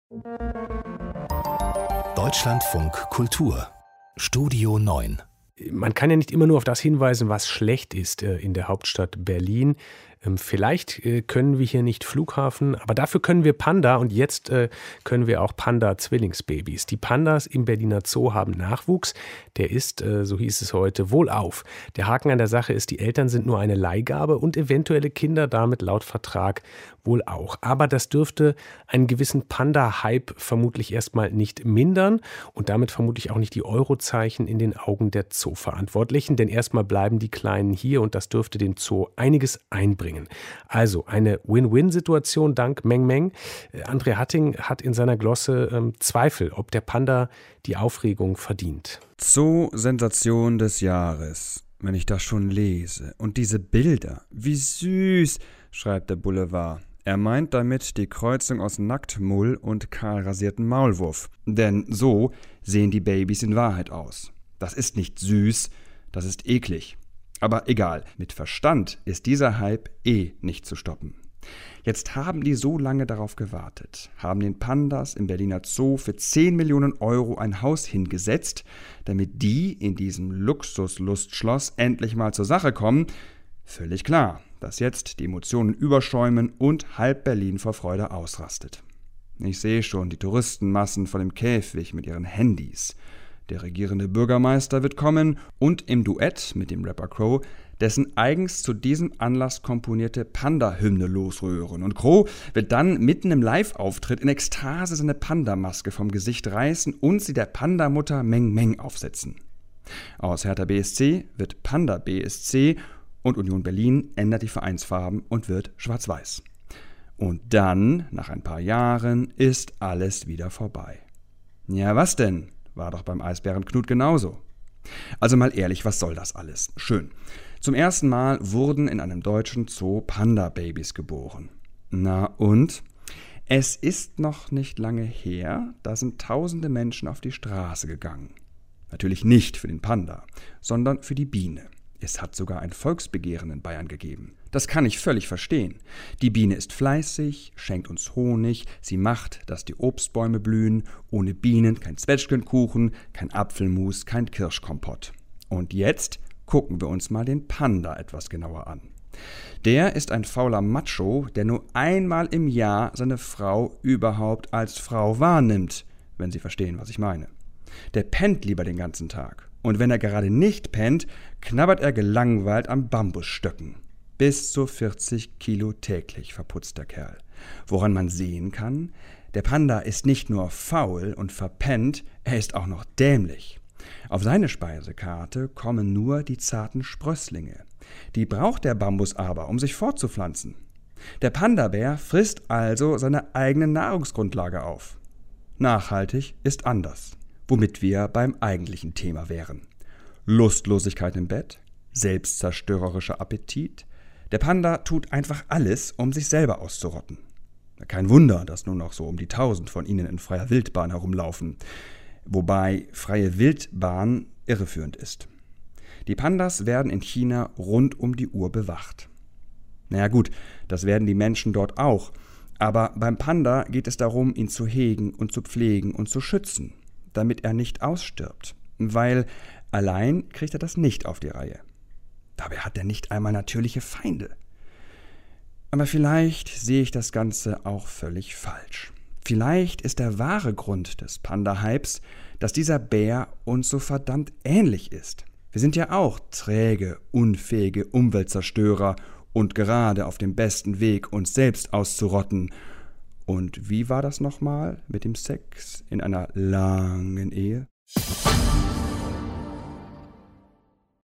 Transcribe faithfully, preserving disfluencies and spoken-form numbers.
Deutschlandfunk Kultur Studio neun. Man kann ja nicht immer nur auf das hinweisen, was schlecht ist in der Hauptstadt Berlin. Vielleicht können wir hier nicht Flughafen, aber dafür können wir Panda und jetzt können wir auch Panda-Zwillingsbabys. Die Pandas im Berliner Zoo haben Nachwuchs. Der ist, so hieß es heute, wohlauf. Der Haken an der Sache ist, die Eltern sind nur eine Leihgabe und eventuelle Kinder damit laut Vertrag wohl auch. Aber das dürfte einen gewissen Panda-Hype vermutlich erstmal nicht mindern und damit vermutlich auch nicht die Eurozeichen in den Augen der Zoo-Verantwortlichen, denn erstmal bleiben die Kleinen hier und das dürfte dem Zoo einiges einbringen. Also eine Win-Win-Situation dank Meng Meng. André Hatting hat in seiner Glosse ähm, Zweifel, ob der Panda die Aufregung verdient. Zoo-Sensation des Jahres, wenn ich das schon lese. Und diese Bilder, wie süß, schreibt der Boulevard. Er meint damit die Kreuzung aus Nacktmull und kahlrasierten Maulwurf. Denn so sehen die Babys in Wahrheit aus. Das ist nicht süß, das ist eklig. Aber egal, mit Verstand ist dieser Hype eh nicht zu stoppen. Jetzt haben die so lange darauf gewartet, haben den Pandas im Berliner Zoo für zehn Millionen Euro ein Haus hingesetzt, damit die in diesem Luxuslustschloss endlich mal zur Sache kommen. Völlig klar, dass jetzt die Emotionen überschäumen und halb Berlin vor Freude ausrastet. Ich sehe schon die Touristenmassen vor dem Käfig mit ihren Handys. Der regierende Bürgermeister wird kommen und im Duett mit dem Rapper Crow dessen eigens zu diesem Anlass komponierte Panda-Hymne losrühren. Und Crow wird dann mitten im Live-Auftritt in Ekstase seine Panda-Maske vom Gesicht reißen und sie der Panda-Mutter Meng Meng aufsetzen. Aus Hertha B S C wird Panda B S C und Union Berlin ändert die Vereinsfarben und wird schwarz-weiß. Und dann, nach ein paar Jahren, ist alles wieder vorbei. Ja, was denn? War doch beim Eisbären Knut genauso. Also mal ehrlich, was soll das alles? Schön. Zum ersten Mal wurden in einem deutschen Zoo Panda-Babys geboren. Na und? Es ist noch nicht lange her, da sind tausende Menschen auf die Straße gegangen. Natürlich nicht für den Panda, sondern für die Biene. Es hat sogar ein Volksbegehren in Bayern gegeben. Das kann ich völlig verstehen. Die Biene ist fleißig, schenkt uns Honig, sie macht, dass die Obstbäume blühen. Ohne Bienen kein Zwetschgenkuchen, kein Apfelmus, kein Kirschkompott. Und jetzt gucken wir uns mal den Panda etwas genauer an. Der ist ein fauler Macho, der nur einmal im Jahr seine Frau überhaupt als Frau wahrnimmt, wenn Sie verstehen, was ich meine. Der pennt lieber den ganzen Tag. Und wenn er gerade nicht pennt, knabbert er gelangweilt am Bambusstöcken. Bis zu vierzig Kilo täglich verputzt der Kerl. Woran man sehen kann, der Panda ist nicht nur faul und verpennt, er ist auch noch dämlich. Auf seine Speisekarte kommen nur die zarten Sprösslinge. Die braucht der Bambus aber, um sich fortzupflanzen. Der Panda-Bär frisst also seine eigene Nahrungsgrundlage auf. Nachhaltig ist anders. Womit wir beim eigentlichen Thema wären. Lustlosigkeit im Bett, selbstzerstörerischer Appetit. Der Panda tut einfach alles, um sich selber auszurotten. Kein Wunder, dass nur noch so um die tausend von ihnen in freier Wildbahn herumlaufen. Wobei freie Wildbahn irreführend ist. Die Pandas werden in China rund um die Uhr bewacht. Naja gut, das werden die Menschen dort auch. Aber beim Panda geht es darum, ihn zu hegen und zu pflegen und zu schützen, damit er nicht ausstirbt, weil allein kriegt er das nicht auf die Reihe. Dabei hat er nicht einmal natürliche Feinde. Aber vielleicht sehe ich das Ganze auch völlig falsch. Vielleicht ist der wahre Grund des Panda-Hypes, dass dieser Bär uns so verdammt ähnlich ist. Wir sind ja auch träge, unfähige Umweltzerstörer und gerade auf dem besten Weg, uns selbst auszurotten. Und wie war das nochmal mit dem Sex in einer langen Ehe?